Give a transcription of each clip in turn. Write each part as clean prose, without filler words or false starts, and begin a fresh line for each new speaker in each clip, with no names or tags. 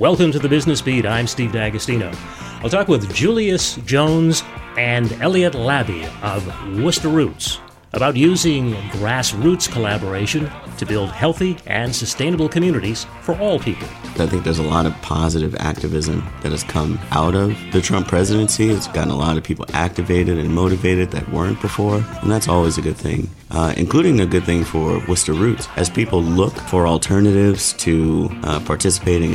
Welcome to the Business Beat. I'm Steve D'Agostino. I'll talk with Julius Jones and Elliot Labby of Worcester Roots about using grassroots collaboration to build healthy and sustainable communities for all people.
I think there's a lot of positive activism that has come out of the Trump presidency. It's gotten a lot of people activated and motivated that weren't before, and that's always a good thing, including a good thing for Worcester Roots. As people look for alternatives to participating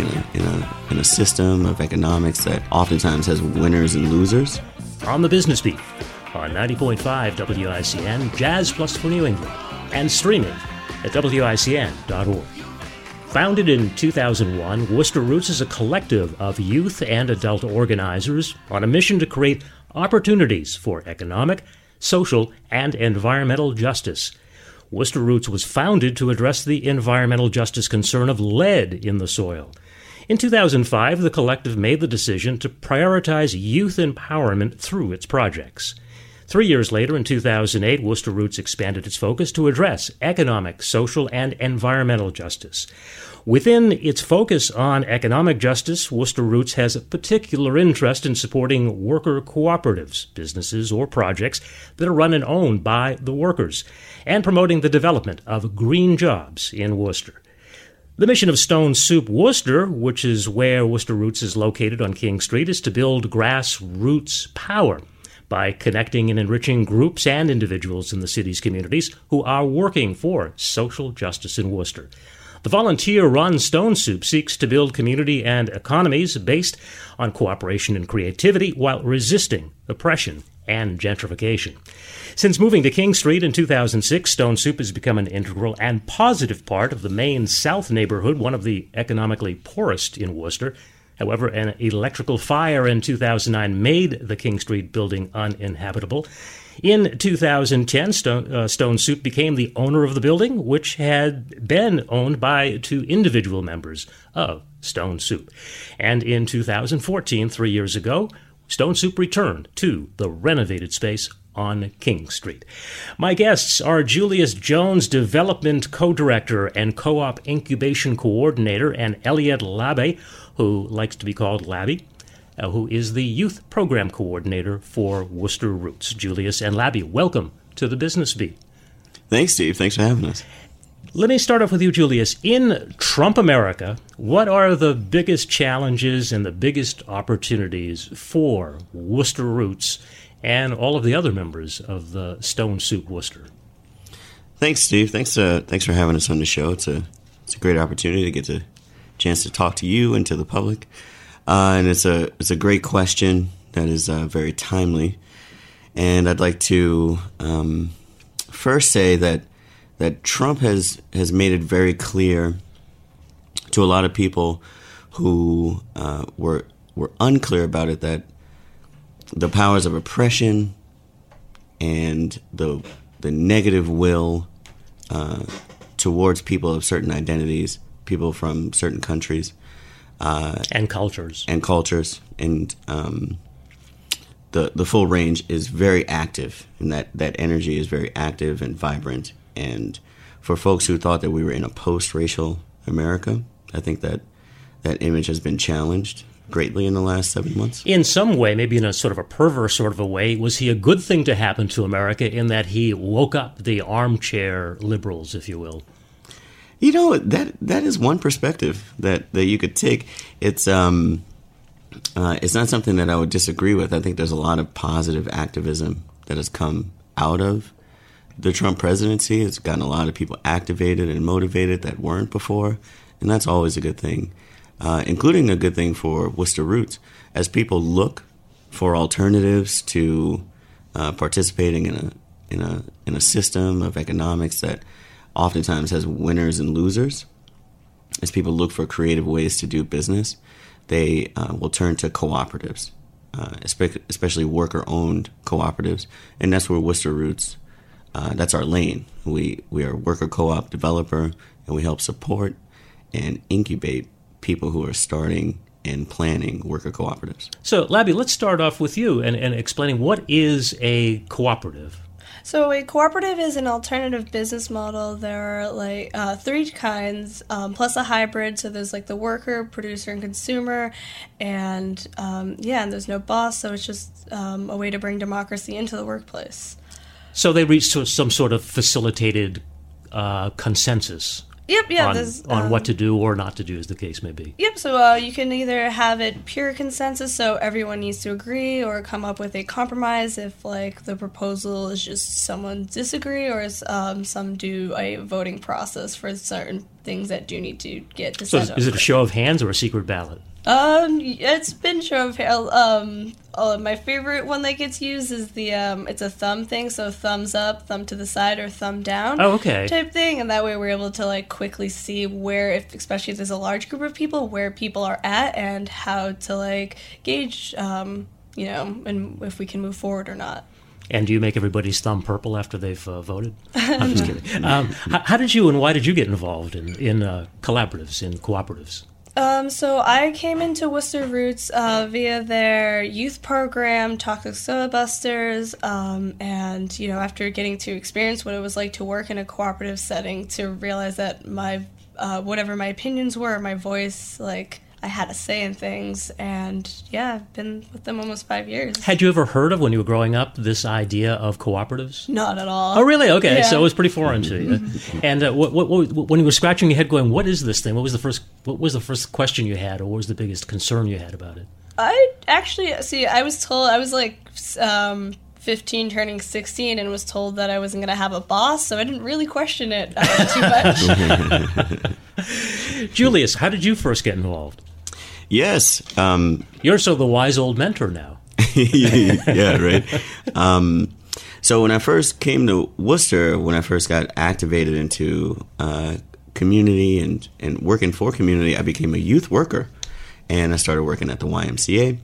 in a system of economics that oftentimes has winners and losers.
On the Business Beat on 90.5 WICN, Jazz Plus for New England, and streaming at WICN.org. Founded in 2001, Worcester Roots is a collective of youth and adult organizers on a mission to create opportunities for economic, social, and environmental justice. Worcester Roots was founded to address the environmental justice concern of lead in the soil. In 2005, the collective made the decision to prioritize youth empowerment through its projects. 3 years later, in 2008, Worcester Roots expanded its focus to address economic, social, and environmental justice. Within its focus on economic justice, Worcester Roots has a particular interest in supporting worker cooperatives, businesses or projects that are run and owned by the workers, and promoting the development of green jobs in Worcester. The mission of Stone Soup Worcester, which is where Worcester Roots is located on King Street, is to build grassroots power by connecting and enriching groups and individuals in the city's communities who are working for social justice in Worcester. The volunteer-run Stone Soup seeks to build community and economies based on cooperation and creativity while resisting oppression and gentrification. Since moving to King Street in 2006, Stone Soup has become an integral and positive part of the main South neighborhood, one of the economically poorest in Worcester. However, an electrical fire in 2009 made the King Street building uninhabitable. In 2010, Stone Soup became the owner of the building, which had been owned by two individual members of Stone Soup. And in 2014, 3 years ago, Stone Soup returned to the renovated space on King Street. My guests are Julius Jones, Development Co-Director and Co-op Incubation Coordinator, and Elliot Labby, who likes to be called Labby, who is the Youth Program Coordinator for Worcester Roots. Julius and Labby, welcome to the Business Beat.
Thanks, Steve. Thanks for having us.
Let me start off with you, Julius. In Trump America, what are the biggest challenges and the biggest opportunities for Worcester Roots and all of the other members of the Stone Soup Worcester?
Thanks, Steve. Thanks for having us on the show. It's a great opportunity to get the chance to talk to you and to the public. And it's a great question that is very timely. And I'd like to first say that Trump has made it very clear to a lot of people who were unclear about it that the powers of oppression and the negative will towards people of certain identities, people from certain countries,
and cultures,
and the full range is very active, and that energy is very active and vibrant. And for folks who thought that we were in a post-racial America, I think that image has been challenged greatly in the last 7 months.
In some way, maybe in a sort of a perverse sort of a way, was he a good thing to happen to America in that he woke up the armchair liberals, if you will?
You know, that is one perspective that you could take. It's not something that I would disagree with. I think there's a lot of positive activism that has come out of the Trump presidency. It's gotten a lot of people activated and motivated that weren't before, and that's always a good thing, including a good thing for Worcester Roots. As people look for alternatives to participating in a system of economics that oftentimes has winners and losers, as people look for creative ways to do business, they will turn to cooperatives, especially worker-owned cooperatives, and that's where Worcester Roots, that's our lane. We are a worker co-op developer, and we help support and incubate people who are starting and planning worker cooperatives.
So, Labby, let's start off with you and explaining what is a cooperative.
So a cooperative is an alternative business model. There are like three kinds, plus a hybrid. So there's like the worker, producer, and consumer, and and there's no boss. So it's just a way to bring democracy into the workplace.
So they reached some sort of facilitated consensus.
Yep, yeah.
On what to do or not to do, as the case may be.
Yep, so you can either have it pure consensus, so everyone needs to agree, or come up with a compromise if, like, the proposal is just someone disagree, or some do a voting process for certain things that do need to get decided.
So is it a show of hands or a secret ballot?
It's been show of hands. My favorite one that gets used is the it's a thumb thing, so thumbs up, thumb to the side, or thumb down.
Oh, okay.
Type thing, and that way we're able to like quickly see where, especially if there's a large group of people, where people are at and how to like gauge, and if we can move forward or not.
And do you make everybody's thumb purple after they've voted? I'm just kidding. How did you and why did you get involved in collaboratives, in cooperatives?
So I came into Worcester Roots via their youth program, Toxic Soda Busters, and, after getting to experience what it was like to work in a cooperative setting, to realize that my, whatever my opinions were, my voice, like, I had a say in things, and I've been with them almost 5 years.
Had you ever heard of, when you were growing up, this idea of cooperatives?
Not at all.
Oh, really? Okay,
yeah.
So it was pretty foreign to you. And when you were scratching your head, going, "What is this thing?" What was the first question you had, or what was the biggest concern you had about it?
I actually I was told I was like 15, turning 16, and was told that I wasn't going to have a boss, so I didn't really question it too much.
Julius, how did you first get involved?
Yes.
You're so the wise old mentor now.
Yeah, right. So when I first came to Worcester, when I first got activated into community and working for community, I became a youth worker, and I started working at the YMCA.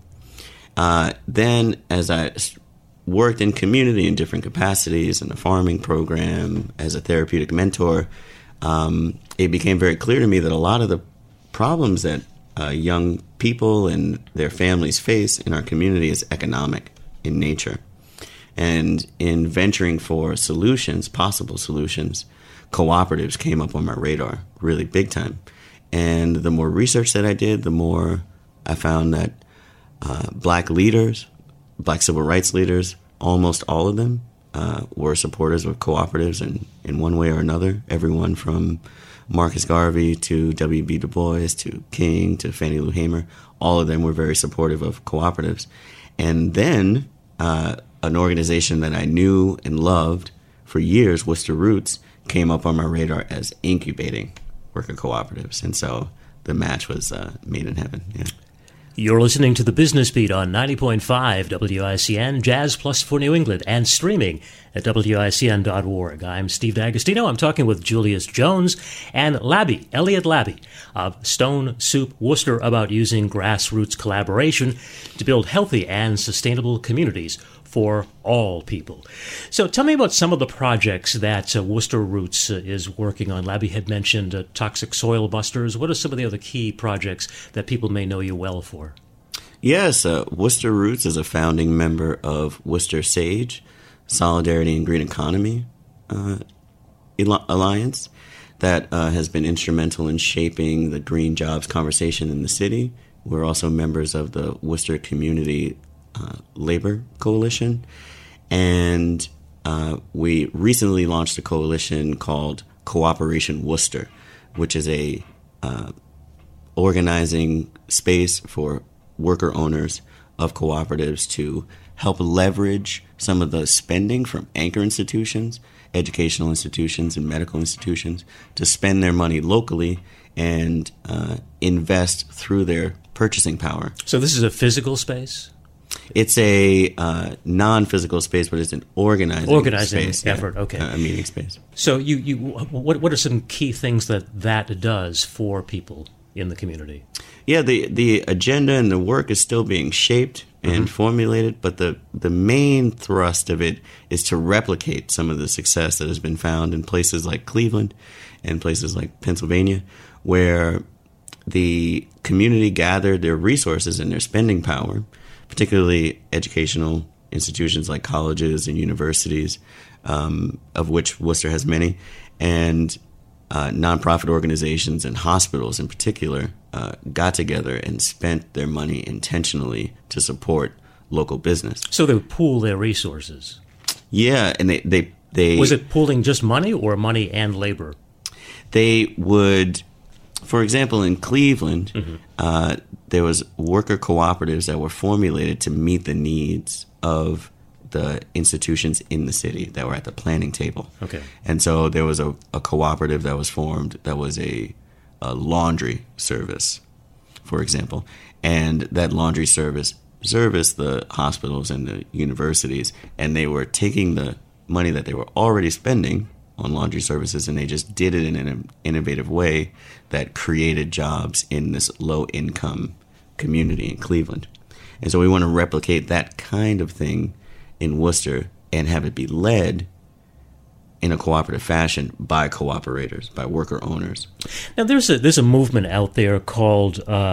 Then as I worked in community in different capacities, in the farming program, as a therapeutic mentor, it became very clear to me that a lot of the problems that young people and their families face in our community is economic in nature. And in venturing for solutions, possible solutions, cooperatives came up on my radar really big time. And the more research that I did, the more I found that black leaders, black civil rights leaders, almost all of them were supporters of cooperatives in one way or another. Everyone from Marcus Garvey to W.B. Du Bois to King to Fannie Lou Hamer, all of them were very supportive of cooperatives. And then an organization that I knew and loved for years, Worcester Roots, came up on my radar as incubating worker cooperatives. And so the match was made in heaven. Yeah.
You're listening to the Business Beat on 90.5 WICN, Jazz Plus for New England, and streaming at WICN.org. I'm Steve D'Agostino. I'm talking with Julius Jones and Elliot Labby of Stone Soup Worcester about using grassroots collaboration to build healthy and sustainable communities for all people. So tell me about some of the projects that Worcester Roots is working on. Labby had mentioned Toxic Soil Busters. What are some of the other key projects that people may know you well for?
Yes, Worcester Roots is a founding member of Worcester SAGE, Solidarity and Green Economy Alliance, that has been instrumental in shaping the green jobs conversation in the city. We're also members of the Worcester Community Labor Coalition, and we recently launched a coalition called Cooperation Worcester, which is a organizing space for worker owners of cooperatives to help leverage some of the spending from anchor institutions, educational institutions, and medical institutions to spend their money locally and invest through their purchasing power.
So this is a physical space?
It's a non-physical space, but it's an organizing space,
effort. Yeah, okay,
a meeting space.
So, what are some key things that does for people in the community?
Yeah, the agenda and the work is still being shaped and formulated, but the main thrust of it is to replicate some of the success that has been found in places like Cleveland and places like Pennsylvania, where the community gathered their resources and their spending power, particularly educational institutions like colleges and universities, of which Worcester has many, and nonprofit organizations and hospitals in particular got together and spent their money intentionally to support local business.
So they would pool their resources.
Yeah, and they
Was it pooling just money or money and labor?
They would, for example, in Cleveland, there was worker cooperatives that were formulated to meet the needs of the institutions in the city that were at the planning table.
Okay.
And so there was a cooperative that was formed that was a laundry service, for example. And that laundry service serviced the hospitals and the universities, and they were taking the money that they were already spending on laundry services, and they just did it in an innovative way that created jobs in this low-income community in Cleveland. And so we want to replicate that kind of thing in Worcester and have it be led in a cooperative fashion by cooperators, by worker owners.
Now, there's a movement out there called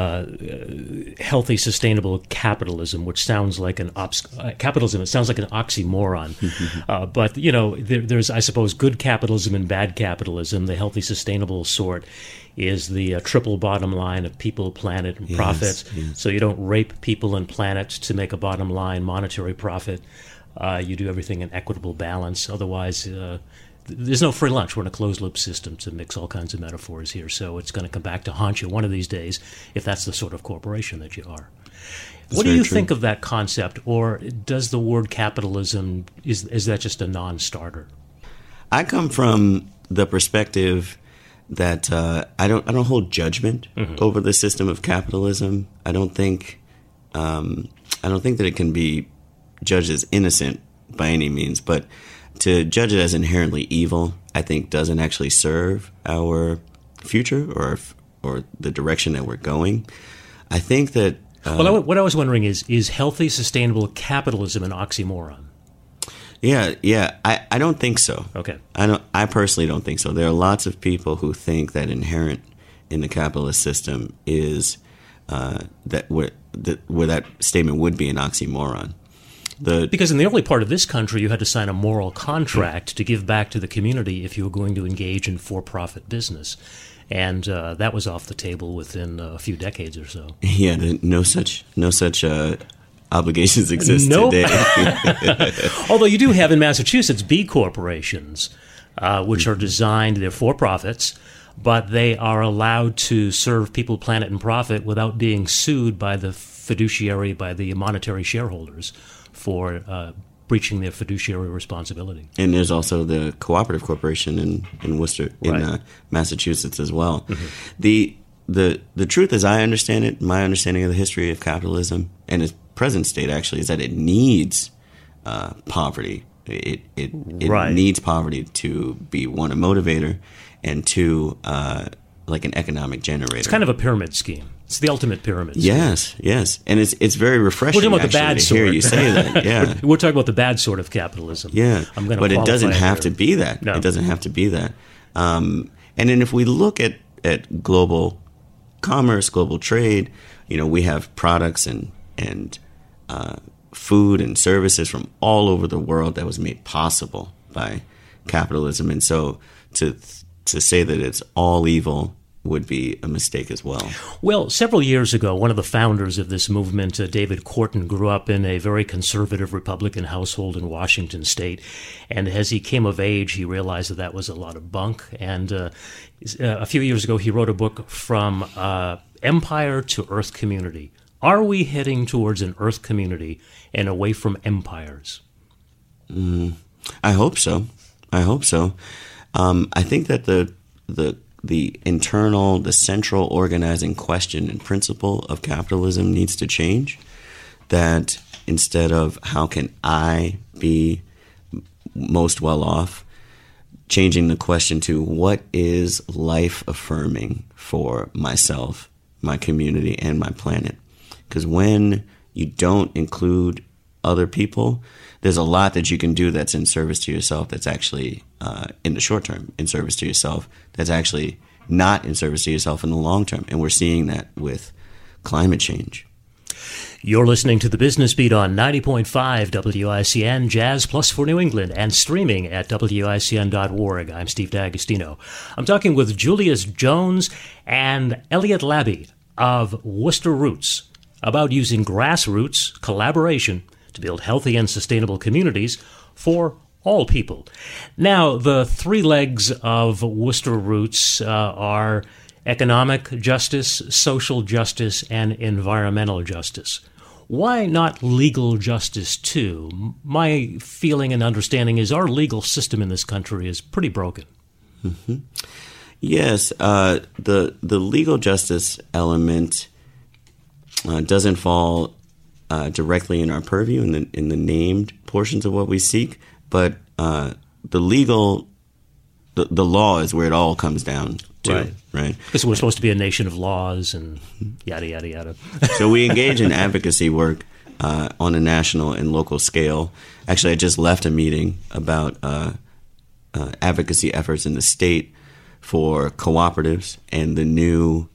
healthy, sustainable capitalism, which sounds like capitalism. It sounds like an oxymoron. But there's, I suppose, good capitalism and bad capitalism. The healthy, sustainable sort is the triple bottom line of people, planet, and profit.
Yes.
So you don't rape people and planet to make a bottom line monetary profit. You do everything in equitable balance. Otherwise, there's no free lunch. We're in a closed-loop system, to mix all kinds of metaphors here. So it's going to come back to haunt you one of these days if that's the sort of corporation that you are. What do you think of that concept? Or does the word capitalism, is that just a non-starter? I
come from the perspective that I don't hold judgment over the system of capitalism. I don't think that it can be judged as innocent by any means, but to judge it as inherently evil, I think, doesn't actually serve our future or the direction that we're going. I think that
what I was wondering is healthy, sustainable capitalism an oxymoron?
Yeah. I don't think so.
Okay.
I personally don't think so. There are lots of people who think that inherent in the capitalist system is where that statement would be an oxymoron.
Because in the early part of this country, you had to sign a moral contract to give back to the community if you were going to engage in for-profit business. And that was off the table within a few decades or so.
Yeah, no such obligations exist today.
Although you do have in Massachusetts B corporations, which are designed, they're for-profits, but they are allowed to serve people, planet, and profit without being sued by the fiduciary, by the monetary shareholders for breaching their fiduciary responsibility.
And there's also the cooperative corporation in Worcester, in Massachusetts as well. The truth, as I understand it, my understanding of the history of capitalism and its present state actually is that it needs poverty. It needs poverty to be, one, a motivator, and two, like an economic generator.
It's kind of a pyramid scheme. It's the ultimate pyramid scheme.
Yes. And it's very refreshing
We're talking about the bad
to hear you say that. Yeah.
We're talking about the bad sort of capitalism.
Yeah.
But
it doesn't have to be that.
No.
It doesn't have to be that. And then if we look at global commerce, global trade, we have products and food and services from all over the world that was made possible by capitalism. And so to say that it's all evil would be a mistake as well.
Well, several years ago, one of the founders of this movement, David Korten, grew up in a very conservative Republican household in Washington State. And as he came of age, he realized that was a lot of bunk. And a few years ago, he wrote a book, From Empire to Earth Community. Are we heading towards an Earth community and away from empires?
I hope so. I think that the internal, the central organizing question and principle of capitalism needs to change. That instead of how can I be most well off, changing the question to what is life affirming for myself, my community, and my planet. Because when you don't include other people, there's a lot that you can do that's in service to yourself that's actually, in the short term, in service to yourself, that's actually not in service to yourself in the long term. And we're seeing that with climate change.
You're listening to the Business Beat on 90.5 WICN, Jazz Plus for New England, and streaming at WICN.org. I'm Steve D'Agostino. I'm talking with Julius Jones and Elliot Labby of Worcester Roots about using grassroots collaboration to build healthy and sustainable communities for all people. Now, the three legs of Worcester Roots are economic justice, social justice, and environmental justice. Why not legal justice, too? My feeling and understanding is our legal system in this country is pretty broken.
Mm-hmm. Yes, the legal justice element doesn't fall directly in our purview in the named portions of what we seek, but the law is where it all comes down to, right?
Because we're supposed to be a nation of laws and yada, yada, yada.
So we engage in advocacy work on a national and local scale. Actually, I just left a meeting about advocacy efforts in the state for cooperatives and the new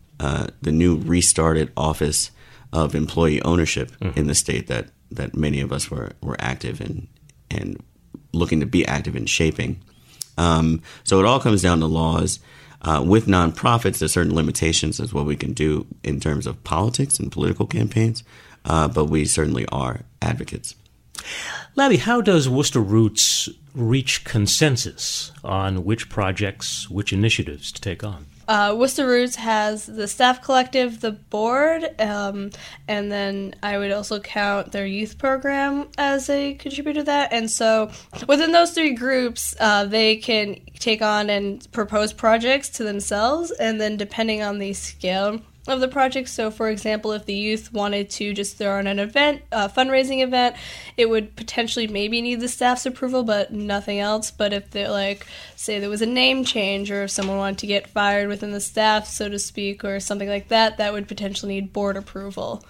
restarted Office of Employee Ownership in the state that many of us were active in and looking to be active in shaping. So it all comes down to laws. With nonprofits, there's certain limitations as what we can do in terms of politics and political campaigns, but we certainly are advocates.
Labby, how does Worcester Roots reach consensus on which projects, which initiatives to take on?
Worcester Roots has the staff collective, the board, and then I would also count their youth program as a contributor to that. And so within those three groups, they can take on and propose projects to themselves, and then depending on the scale of the project. So, for example, if the youth wanted to just throw on an event, a fundraising event, it would potentially maybe need the staff's approval, but nothing else. But if they're like, say there was a name change, or if someone wanted to get fired within the staff, so to speak, or something like that, that would potentially need board approval.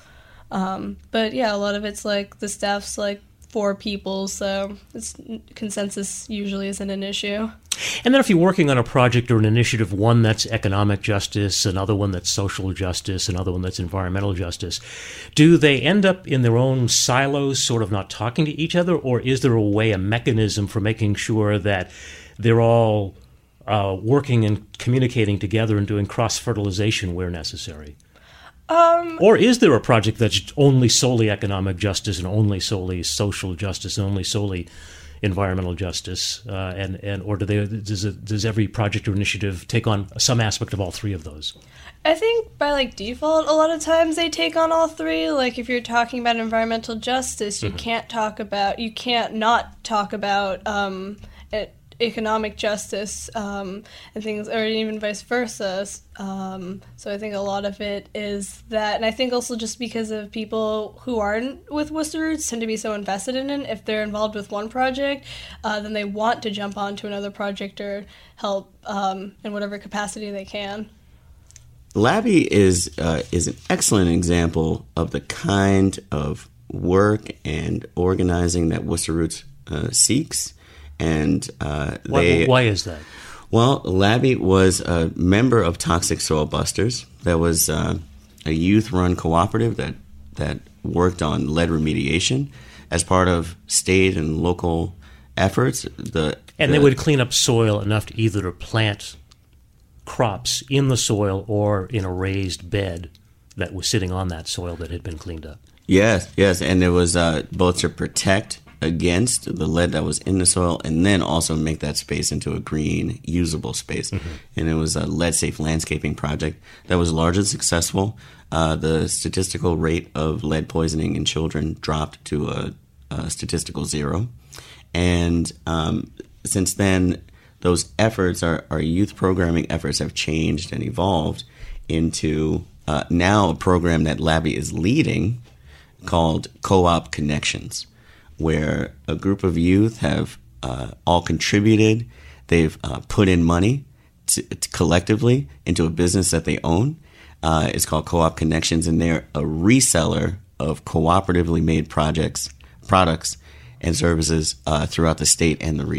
But yeah, a lot of it's like the staff's like 4 people, so consensus usually isn't an issue.
And then if you're working on a project or an initiative, one that's economic justice, another one that's social justice, another one that's environmental justice, do they end up in their own silos, sort of not talking to each other, or is there a mechanism for making sure that they're all working and communicating together and doing cross-fertilization where necessary? Or is there a project that's only solely economic justice and only solely social justice and only solely environmental justice, or does every project or initiative take on some aspect of all three of those?
I think by default, a lot of times they take on all three. Like if you're talking about environmental justice, you can't not talk about economic justice and things, or even vice versa. So I think a lot of it is that, and I think also just because of people who aren't with Worcester Roots tend to be so invested in it. If they're involved with one project, then they want to jump onto another project or help in whatever capacity they can.
Labby is an excellent example of the kind of work and organizing that Worcester Roots seeks. And
why is that?
Well, Labby was a member of Toxic Soil Busters. That was a youth-run cooperative that worked on lead remediation as part of state and local efforts. They
would clean up soil enough to either plant crops in the soil or in a raised bed that was sitting on that soil that had been cleaned up.
Yes, and it was both to protect against the lead that was in the soil and then also make that space into a green, usable space. Mm-hmm. And it was a lead-safe landscaping project that was largely successful. The statistical rate of lead poisoning in children dropped to a statistical 0. And since then, those efforts, our youth programming efforts, have changed and evolved into now a program that Labby is leading called Co-op Connections, where a group of youth have all contributed. They've put in money to collectively into a business that they own. It's called Co-op Connections, and they're a reseller of cooperatively made products and services throughout the state and the region.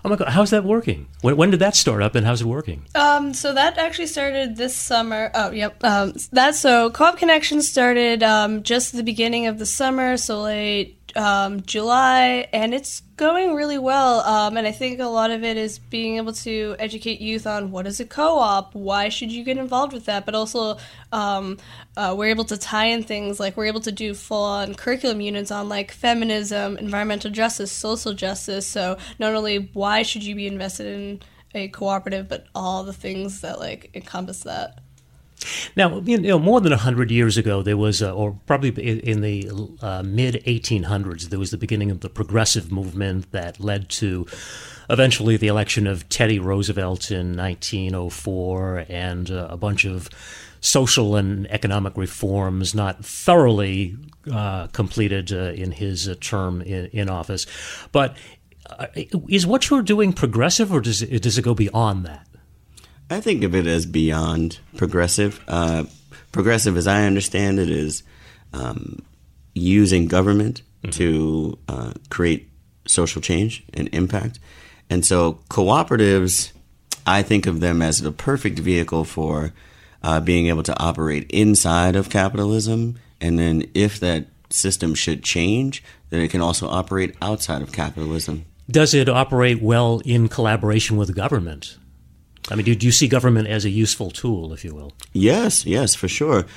Oh my God, how's that working? When did that start up, and how's it working?
So that actually started this summer. Oh, yep. Co-op Connection started just at the beginning of the summer, so late July, and it's going really well. And I think a lot of it is being able to educate youth on what is a co-op, why should you get involved with that, but also we're able to tie in things like we're able to do full-on curriculum units on like feminism, environmental justice, social justice. So not only why should you be invested in a cooperative, but all the things that like encompass that.
Now, more than 100 years ago, there was, or probably in the mid-1800s, there was the beginning of the progressive movement that led to eventually the election of Teddy Roosevelt in 1904 and a bunch of social and economic reforms not thoroughly completed in his term in office. But is what you're doing progressive, or does it go beyond that?
I think of it as beyond progressive. Progressive, as I understand it, is using government to create social change and impact. And so cooperatives, I think of them as the perfect vehicle for being able to operate inside of capitalism. And then if that system should change, then it can also operate outside of capitalism.
Does it operate well in collaboration with government? I mean, do you see government as a useful tool, if you will? Yes,
for sure.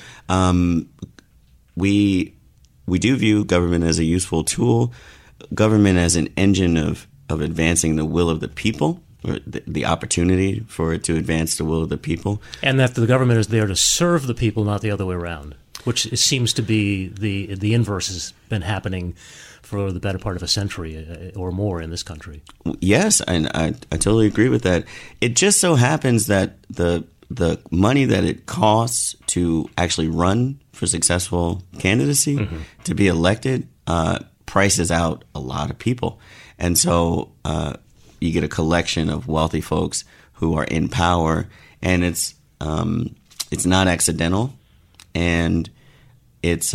We do view government as a useful tool, government as an engine of advancing the will of the people, or the opportunity for it to advance the will of the people.
And that the government is there to serve the people, not the other way around, which seems to be the inverse has been happening for the better part of a century or more in this country.
Yes, and I totally agree with that. It just so happens that the money that it costs to actually run for successful candidacy, to be elected, prices out a lot of people. And so you get a collection of wealthy folks who are in power, and it's not accidental, and it's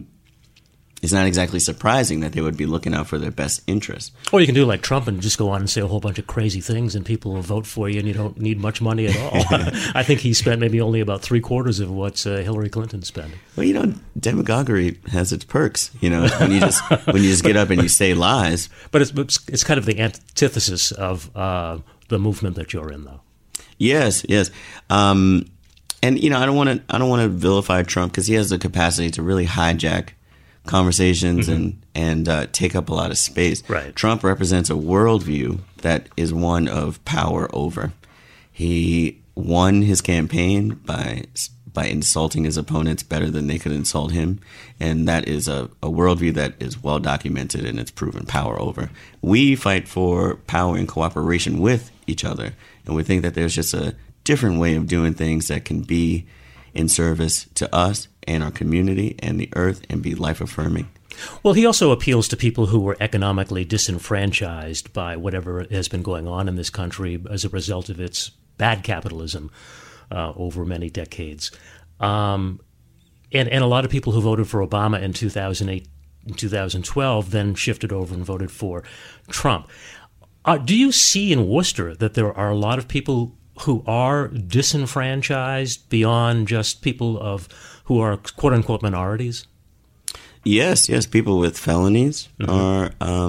not exactly surprising that they would be looking out for their best interests.
Or you can do like Trump and just go on and say a whole bunch of crazy things, and people will vote for you, and you don't need much money at all. I think he spent maybe only about 3/4 of what Hillary Clinton spent.
Well, demagoguery has its perks. When you just get up and you say lies.
But it's kind of the antithesis of the movement that you're in, though.
Yes. And I don't want to vilify Trump because he has the capacity to really hijack conversations and take up a lot of space.
Right.
Trump represents a worldview that is one of power over. He won his campaign by insulting his opponents better than they could insult him, and that is a worldview that is well documented, and it's proven power over. We fight for power in cooperation with each other, and we think that there's just a different way of doing things that can be in service to us and our community and the earth and be life-affirming.
Well, he also appeals to people who were economically disenfranchised by whatever has been going on in this country as a result of its bad capitalism over many decades. And a lot of people who voted for Obama in 2008 and 2012 then shifted over and voted for Trump. Do you see in Worcester that there are a lot of people who are disenfranchised beyond just people who are quote-unquote minorities?
Yes. People with felonies are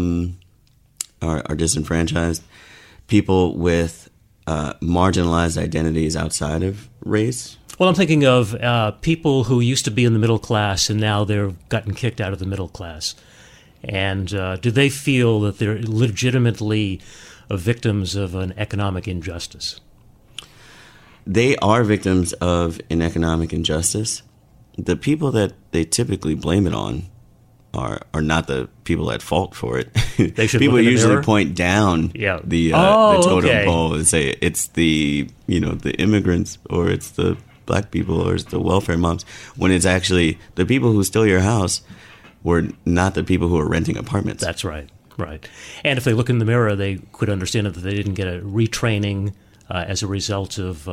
disenfranchised. People with marginalized identities outside of race.
Well, I'm thinking of people who used to be in the middle class and now they've gotten kicked out of the middle class. And do they feel that they're legitimately victims of an economic injustice?
They are victims of an economic injustice. The people that they typically blame it on are not the people at fault for it.
They should
people usually point down the totem pole and say it's the immigrants, or it's the black people, or it's the welfare moms, when it's actually the people who stole your house were not the people who are renting apartments.
That's right. And if they look in the mirror, they could understand that they didn't get a retraining as a result of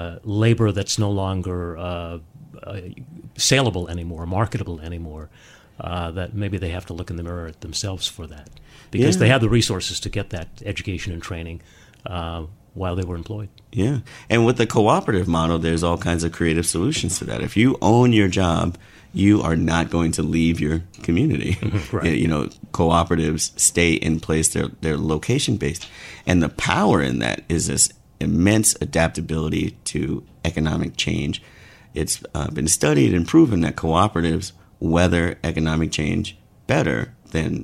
labor that's no longer saleable anymore, marketable anymore. that maybe they have to look in the mirror at themselves for that, because they have the resources to get that education and training while they were employed.
Yeah. And with the cooperative model, there's all kinds of creative solutions to that. If you own your job, you are not going to leave your community.
Right.
You know, cooperatives stay in place. They're location-based. And the power in that is this immense adaptability to economic change. It's been studied and proven that cooperatives weather economic change better than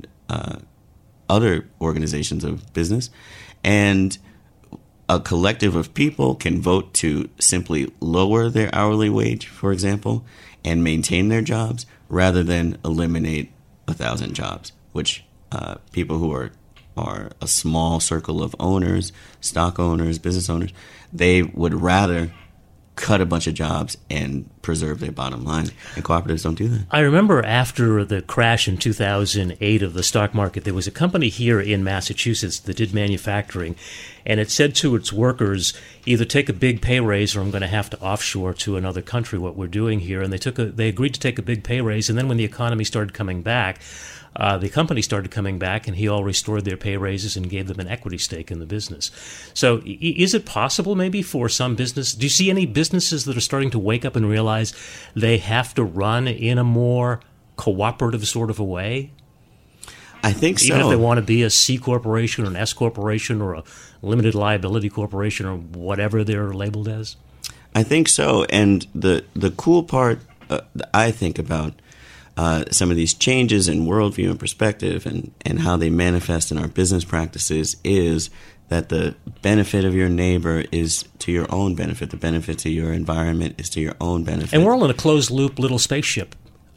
other organizations of business. And a collective of people can vote to simply lower their hourly wage, for example, and maintain their jobs rather than eliminate 1,000 jobs, which people who are a small circle of owners, stock owners, business owners, they would rather cut a bunch of jobs and preserve their bottom line. And cooperatives don't do that.
I remember after the crash in 2008 of the stock market, there was a company here in Massachusetts that did manufacturing, and it said to its workers, either take a big pay raise or I'm going to have to offshore to another country what we're doing here. And they agreed to take a big pay raise, and then when the economy started coming back, the company started coming back, and he all restored their pay raises and gave them an equity stake in the business. So is it possible maybe for some business? Do you see any businesses that are starting to wake up and realize they have to run in a more cooperative sort of a way?
I think so.
Even if they want to be a C corporation or an S corporation or a limited liability corporation or whatever they're labeled as?
I think so. And the cool part I think about some of these changes in worldview and perspective and how they manifest in our business practices is that the benefit of your neighbor is to your own benefit. The benefit to your environment is to your own benefit.
And we're all in a closed-loop little spaceship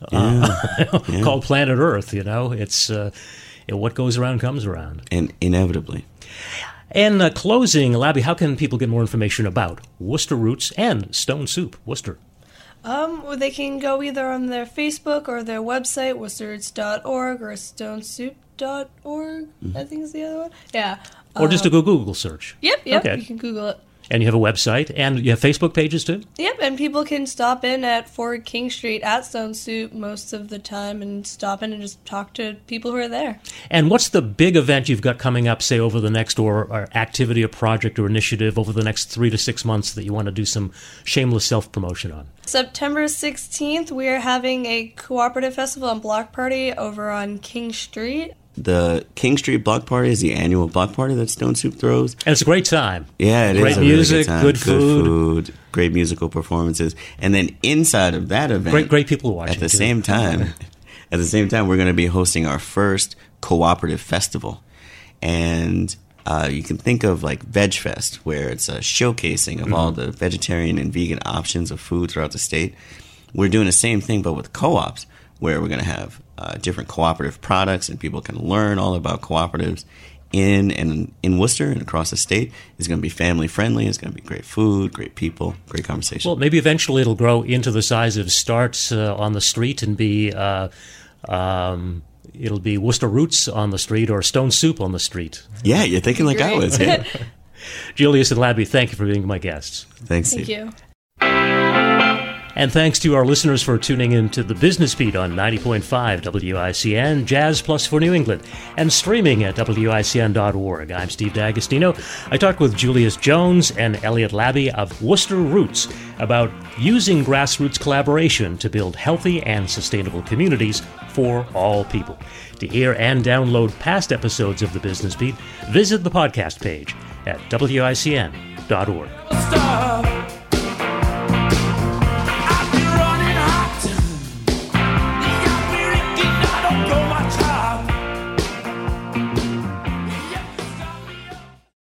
called Planet Earth, you know. It's what goes around comes around.
And inevitably.
And closing, Labby, how can people get more information about Worcester Roots and Stone Soup Worcester?
They can go either on their Facebook or their website, worcesterroots.org or stonesoup.org, I think is the other one. Yeah.
Or just a Google search.
Yep,
Okay.
You can Google it.
And you have a website, and you have Facebook pages too?
Yep, and people can stop in at 4 King Street at Stone Soup most of the time and stop in and just talk to people who are there.
And what's the big event you've got coming up, say, over the next, or activity or project or initiative over the next 3 to 6 months that you want to do some shameless self-promotion on?
September 16th, we are having a cooperative festival and block party over on King Street.
The King Street Block Party is the annual block party that Stone Soup throws.
And it's a great time.
Yeah, it
great
is a
music,
really
good
good time.
food.
Good food, great musical performances. And then inside of that event,
Great people watching
at the
too.
same time, we're going to be hosting our first cooperative festival. And you can think of like Veg Fest, where it's a showcasing of all the vegetarian and vegan options of food throughout the state. We're doing the same thing, but with co-ops, where we're going to have different cooperative products, and people can learn all about cooperatives in Worcester and across the state. It's going to be family friendly. It's going to be great food, great people, great conversation.
Well, maybe eventually it'll grow into the size of Starts on the street and be it'll be Worcester Roots on the street or Stone Soup on the street.
Yeah, you're thinking like I was. Yeah.
Julius and Labby, thank you for being my guests.
Thanks,
Thank
Steve.
you.
And thanks to our listeners for tuning in to the Business Beat on 90.5 WICN, Jazz Plus for New England, and streaming at WICN.org. I'm Steve D'Agostino. I talked with Julius Jones and Elliot Labby of Worcester Roots about using grassroots collaboration to build healthy and sustainable communities for all people. To hear and download past episodes of the Business Beat, visit the podcast page at WICN.org.